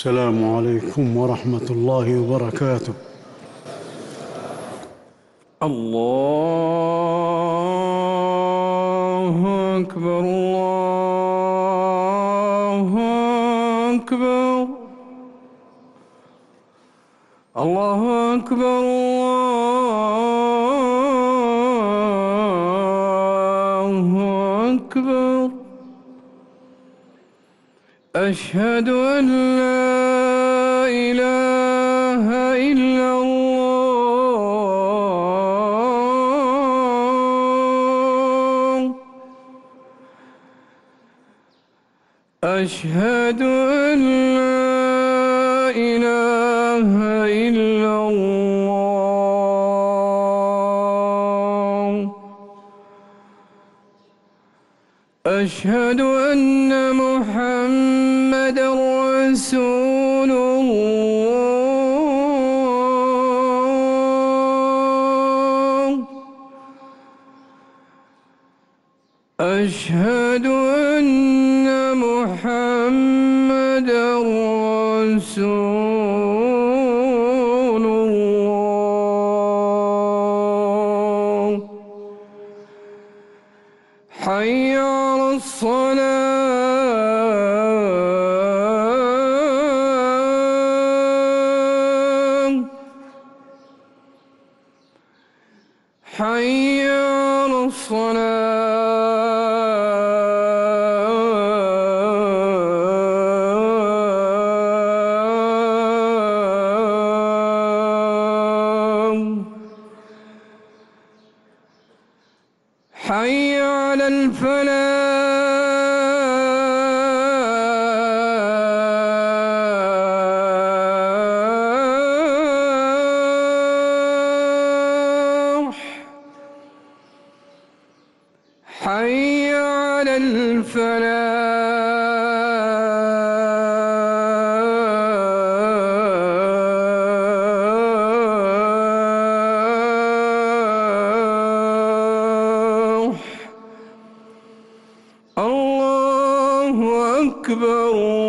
السلام عليكم ورحمة الله وبركاته. الله أكبر الله أكبر الله أكبر الله أكبر. أشهد أن لا إله إلا الله. أشهد أن لا إله إلا الله. أشهد أن محمدًا رسول الله. أشهد أن محمدًا رسول الله. حي على الصلاة. حي على الصلاة. حي على الفلاح. حي على الفلاح. الله أكبر.